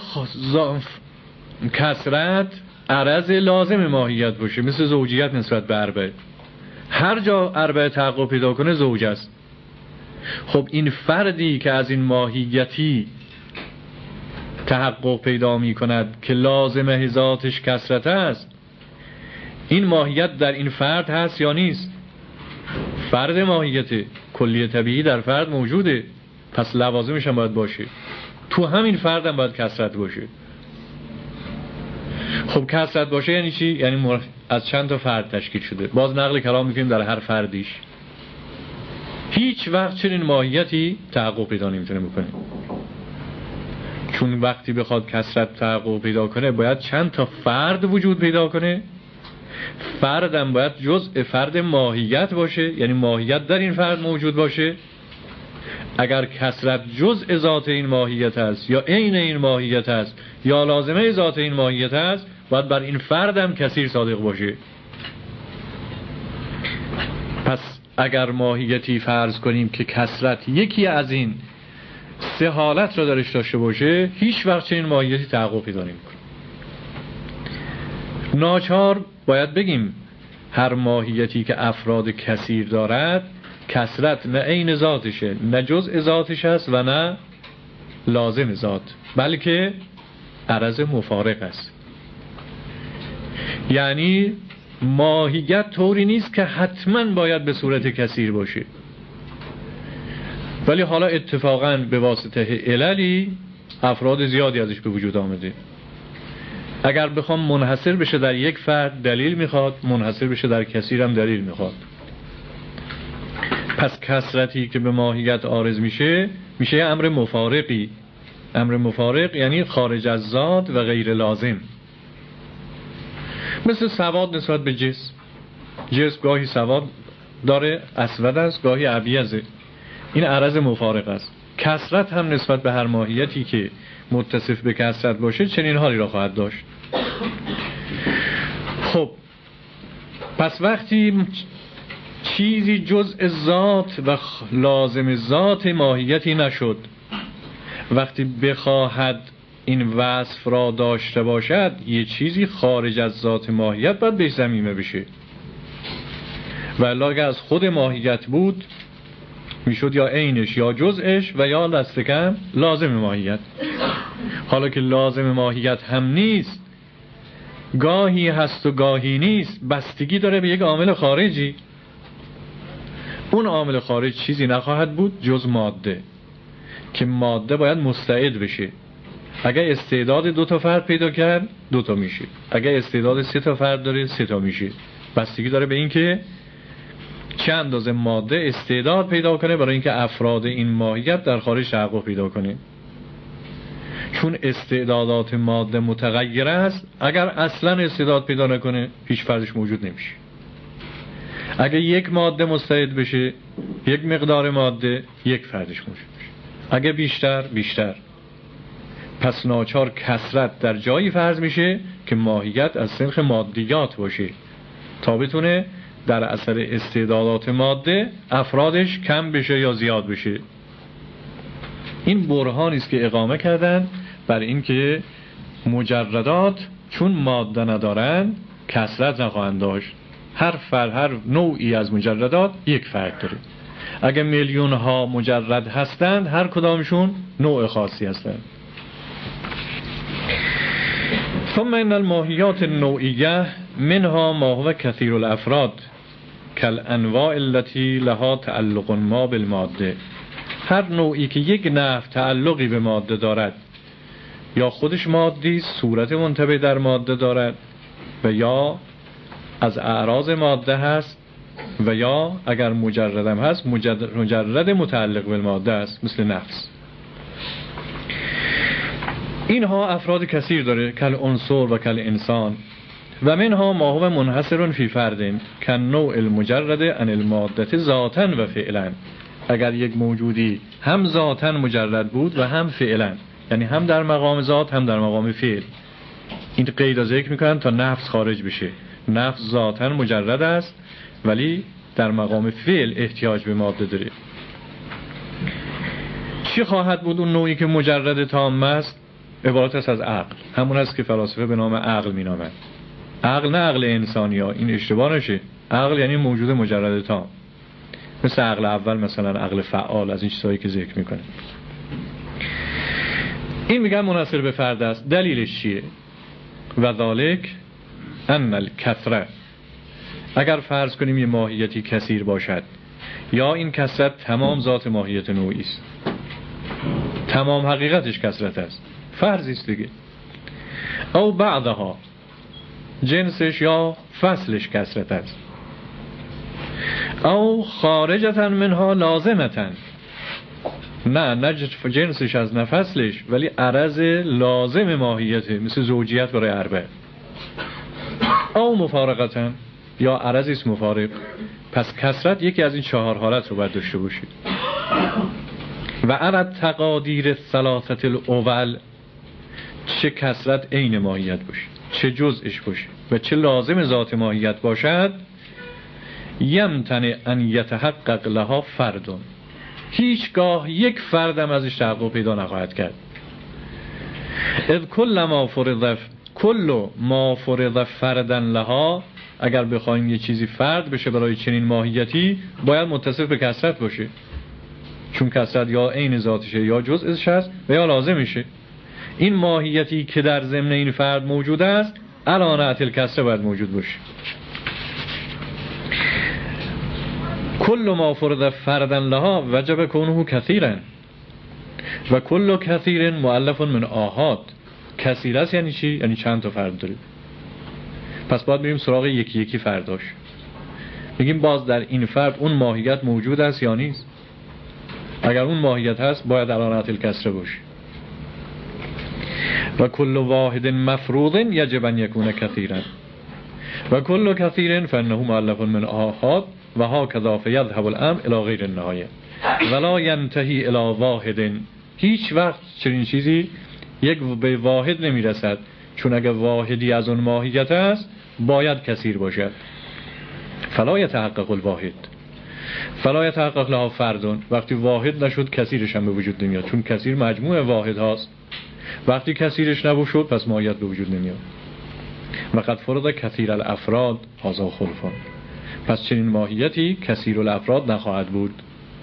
کثرت عرض لازم ماهیت باشه، مثل زوجیت نسبت به اربعه، هر جا اربعه تحقق پیدا کنه زوج است. خب این فردی که از این ماهیتی تحقق پیدا می کند که لازم ذاتش کثرت است، این ماهیت در این فرد هست یا نیست؟ فرد ماهیت کلی طبیعی در فرد موجوده، پس لوازمش هم باید باشه. تو همین فرد هم باید کثرت باشه. خب کثرت باشه یعنی چی؟ یعنی از چند تا فرد تشکیل شده. باز نقل کلام میکنیم در هر فردیش. هیچ وقت چنین ماهیتی تحقق پیدا نمیتونه بکنه، چون وقتی بخواد کثرت تحقق پیدا کنه باید چند تا فرد وجود پیدا کنه. فردم باید جزء فرد ماهیت باشه، یعنی ماهیت در این فرد موجود باشه. اگر کثرت جزء ذات این ماهیت است یا عین این ماهیت است یا لازمه ذات این ماهیت است، باید بر این فردم کثیر صادق باشه. پس اگر ماهیتی فرض کنیم که کثرت یکی از این سه حالت را درش داشته باشه، هیچ وقت چنین ماهیتی تحقق پیدا نمی‌کنه. ناچار باید بگیم هر ماهیتی که افراد کثیر دارد، کثرت نه عین ذاتشه، نه جزء ذاتش است و نه لازم ذات، بلکه عرض مفارق است. یعنی ماهیت طوری نیست که حتما باید به صورت کثیر باشه، ولی حالا اتفاقا به واسطه عللی افراد زیادی ازش به وجود آمده. اگر بخوام منحصر بشه در یک فرد دلیل میخواد، منحصر بشه در کثیر هم دلیل میخواد. پس کثرتی که به ماهیت عارض میشه میشه امر مفارقی. امر مفارق یعنی خارج از ذات و غیر لازم. مثل سواد نسبت به جسم. جسم گاهی سواد داره، اسود است، گاهی ابیضه. این عرض مفارق است. کثرت هم نسبت به هر ماهیتی که متصف به کثرت باشه چنین حالی را خواهد داشت. خب پس وقتی چیزی جزء ذات و لازم ذات ماهیتی نشد، وقتی بخواهد این وصف را داشته باشد، یه چیزی خارج از ذات ماهیت باید بهش ضمیمه بشه. ولی اگر از خود ماهیت بود میشد یا عینش یا جزءش و یا دست کم لازم ماهیت. حالا که لازم ماهیت هم نیست، گاهی هست و گاهی نیست، بستگی داره به یک عامل خارجی. اون عامل خارج چیزی نخواهد بود جز ماده، که ماده باید مستعد بشه. اگر استعداد دو تا فرد پیدا کرد دو تا میشه، اگر استعداد سه تا فرد داره سه تا میشه. بستگی داره به این که چه اندازه ماده استعداد پیدا کنه برای اینکه افراد این ماهیت در خارج تحقق پیدا کنه. چون استعدادات ماده متغیره است، اگر اصلا استعداد پیدا نکنه هیچ فردش موجود نمیشه. اگر یک ماده مستعد بشه، یک مقدار ماده، یک فردش موجود میشه. اگر بیشتر بیشتر. پس ناچار کثرت در جایی فرض میشه که ماهیت از سنخ مادیات باشه تا بتونه در اثر استعدادات ماده افرادش کم بشه یا زیاد بشه. این برهانی است که اقامه کردن بر این که مجردات چون ماده ندارن کثرت نخواهند داشت. هر فرد، هر نوعی از مجردات یک فرد داره. اگه میلیون ها مجرد هستند، هر کدامشون نوع خاصی هستند. ثم ان الماهیات النوعیه منها ما هو کثیر الافراد کالانواع التي لها تعلق ما بالماده. هر نوعی که یک نوع تعلقی به ماده دارد، یا خودش مادی صورت منتبه در ماده دارد و یا از اعراض ماده هست و یا اگر مجردم هست مجرد, مجرد متعلق به ماده است، مثل نفس. اینها افراد کثیر داره، کل عنصر و کل انسان. و منها ما هو منحصر فی فرد کن نوع المجرد عن الماده ذاتا و فعلا. اگر یک موجودی هم ذاتا مجرد بود و هم فعلا، یعنی هم در مقام ذات هم در مقام فعل، این قید را ذکر میکنن تا نفس خارج بشه. نفس ذاتا مجرد است ولی در مقام فعل احتیاج به ماده داره. چی خواهد بود اون نوعی که مجرد تام است؟ عبارت است از عقل. همون است که فلاسفه به نام عقل مینامند. عقل نه عقل انسانی ها، این اشتباه نشه. عقل یعنی موجود مجرد تام، مثل عقل اول، مثلا عقل فعال، از این چیزهایی که ذکر میکنه. این میگن منحصر به فرد است. دلیلش چیه؟ و ذالک ان الکثره، اگر فرض کنیم یه ماهیتی کثیر باشد، یا این کثرت تمام ذات ماهیت نوعی است، تمام حقیقتش کثرت است، فرضی است دیگه، او بعضها جنسش یا فصلش کثرت است، او خارجتن منها لازمتن، نه نه جنسش از نفسلش ولی عرض لازم ماهیته، مثل زوجیت برای اربعه، او مفارقتن یا عرض است مفارق. پس کثرت یکی از این چهار حالت رو باید داشته باشید. و علی تقادیر الثلاثه الاول، چه کثرت عین ماهیت باشه، چه جزءش باشه و چه لازم ذات ماهیت باشد، یمتنع ان یتحقق لها فردون، هیچگاه یک فردم ازش تحقق پیدا نخواهد کرد. اذ کل ما فرض کل ما فرض فردن لها، اگر بخوایم یه چیزی فرد بشه برای چنین ماهیتی باید متصف به کثرت باشه، چون کثرت یا عین ذاتشه یا جزءش هست و یا لازمشه. این ماهیتی که در ضمن این فرد موجود است علانه الکثره باید موجود باشه. کل ما فرض فردن لها وجب کونه کثیرا و کل کثیر مؤلف من آحاد. کثیر است یعنی چی؟ یعنی چند تا فرد داره، پس باید بریم سراغ یکی یکی فرداش، بگیم باز در این فرد اون ماهیت موجود است یا نیست. اگر اون ماهیت هست باید علانه الکثره باشه. و کل واحد مفروض یجب ان یکون کثیرا و کل کثیر فانه مؤلف من آحاد و هکذا فیذهب الامر الی غیر النهایه ولا ینتهی الی واحد. هیچ وقت چنین چیزی یک به واحد نمیرسد، چون اگر واحدی از اون ماهیت است باید کثیر باشد. فلا یتحقق الواحد فلا یتحقق لها فردون، وقتی واحد نشد کثیرش هم به وجود نمیاد، چون کثیر مجموع واحد هاست. وقتی کثیرش نبود پس ماهیت به وجود نمیاد. و قد فرض کثیر الافراد هذا خلفان، پس چنین ماهیتی کثیر الافراد نخواهد بود.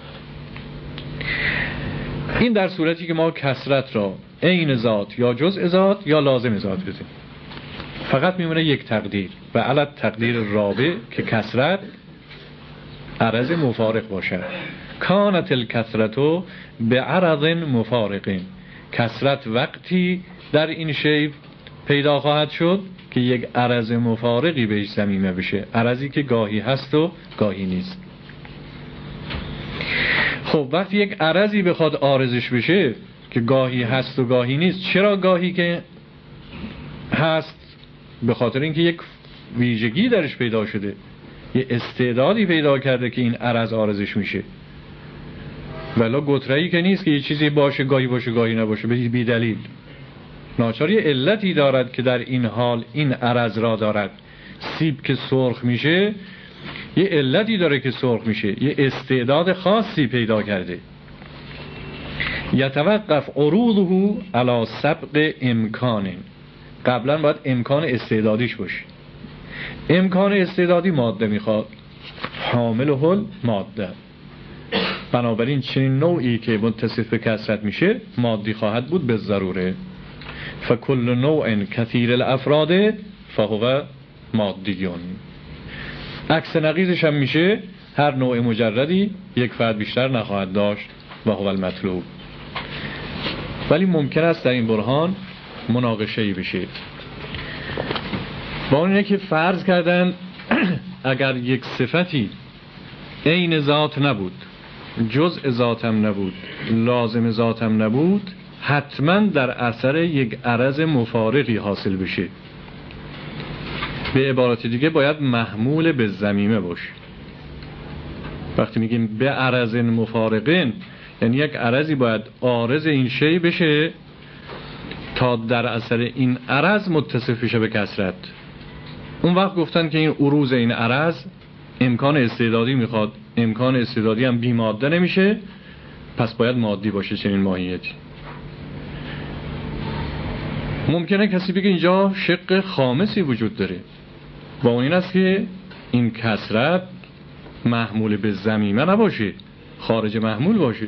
این در صورتی که ما کثرت را عین ذات یا جزء ذات یا لازم ذات بدیم. فقط میمونه یک تقدیر و علی تقدیر رابع که کثرت عرض مفارق باشد. کانت الکثرت به عرض مفارق، کثرت وقتی در این شی پیدا خواهد شد که یک عرض مفارقی بهش ضمیمه بشه، عرضی که گاهی هست و گاهی نیست. خب وقتی یک عرضی بخواد عارضش بشه که گاهی هست و گاهی نیست، چرا گاهی که هست؟ به خاطر اینکه یک ویژگی درش پیدا شده، یه استعدادی پیدا کرده که این عرض عارضش میشه. ولی گتره‌ای که نیست که یه چیزی باشه گاهی باشه گاهی نباشه بی دلیل. ناچار یه علتی دارد که در این حال این عرض را دارد. سیب که سرخ میشه یه علتی داره که سرخ میشه، یه استعداد خاصی پیدا کرده. یتوقف عروضه علی سبق امکان، قبلا باید امکان استعدادیش باشه. امکان استعدادی ماده میخواد، حامل حل ماده، بنابراین چنین نوعی که متصف به کثرت میشه مادی خواهد بود به ضروره. فکل نوع کثیر الافراد فهو مادیون. عکس نقیضش هم میشه هر نوع مجردی یک فرد بیشتر نخواهد داشت و هو المطلوب. ولی ممکن است در این برهان مناقشه‌ای بشه. با اونه که فرض کردن اگر یک صفتی عین ذات نبود، جزء ذاتم نبود، لازم ذاتم نبود، حتما در اثر یک عرض مفارقی حاصل بشه. به عبارت دیگه باید محمول به ضمیمه باشه. وقتی میگیم به عرض مفارقین یعنی یک عرضی باید عارض این شی بشه تا در اثر این عرض متصف بشه به کثرت. اون وقت گفتن که این عروض این عرض امکان استعدادی میخواد، امکان استعدادی هم بی ماده نمیشه، پس باید مادی باشه چنین ماهیتی. ممکنه کسی بگه اینجا شق خامسی وجود داره و اون این است که این کثرت محمول به ضمیمه نباشه، خارج محمول باشه.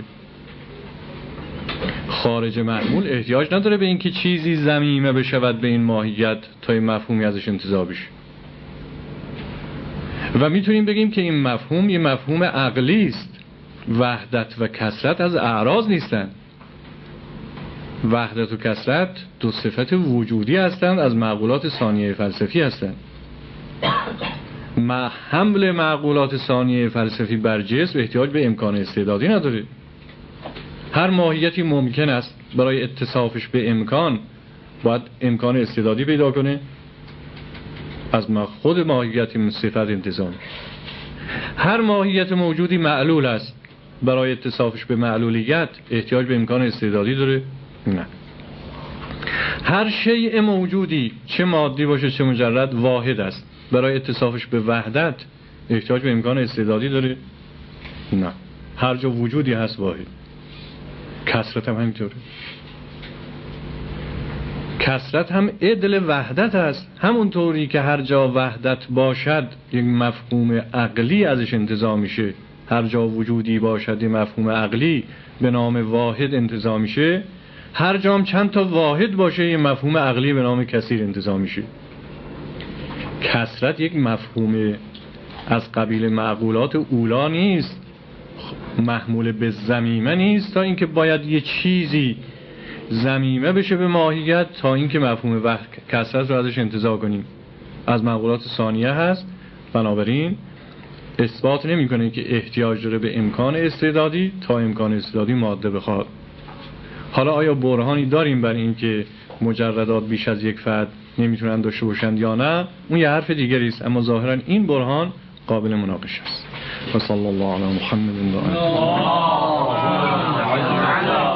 خارج محمول احتیاج نداره به اینکه چیزی ضمیمه بشود به این ماهیت تا این مفهومی ازش انتزاع بشه. و میتونیم بگیم که این مفهوم یه مفهوم عقلی است. وحدت و کثرت از اعراض نیستن. وحدت و کثرت دو صفت وجودی هستند، از معقولات ثانیه فلسفی هستند. ما حمل معقولات ثانیه فلسفی بر جسم احتیاج به امکان استعدادی نداره. هر ماهیتی ممکن است برای اتصافش به امکان باید امکان استعدادی پیدا کنه، از ما خود ماهیت صفت انتظام. هر ماهیت موجودی معلول است، برای اتصافش به معلولیت احتیاج به امکان استعدادی داره؟ نه. هر شیء موجودی چه مادی باشه چه مجرد واحد است، برای اتصافش به وحدت احتیاج به امکان استعدادی داره؟ نه. هر جا وجودی هست واحد. کثرت هم همینطوره. کثرت هم عدل وحدت است. همونطوری که هر جا وحدت باشد یک مفهوم عقلی ازش انتزاع میشه، هر جا وجودی باشد یک مفهوم عقلی به نام واحد انتزاع میشه، هر جا هم چند تا واحد باشه یک مفهوم عقلی به نام کثیر انتزاع میشه. کثرت یک مفهوم از قبیل معقولات اولا نیست، محمول به ضمیمه نیست تا اینکه باید یه چیزی ضمیمه بشه به ماهیت تا اینکه مفهوم وحد کثرت رو ازش انتزاع کنیم. از معقولات ثانیه هست، بنابراین اثبات نمی کنه که احتیاج داره به امکان استعدادی تا امکان استعدادی ماده بخواد. حالا آیا برهانی داریم برای اینکه مجردات بیش از یک فرد نمیتونن داشته باشند یا نه؟ اون یه حرف دیگری است، اما ظاهرا این برهان قابل مناقشه است. و صلی الله علی محمد و آله.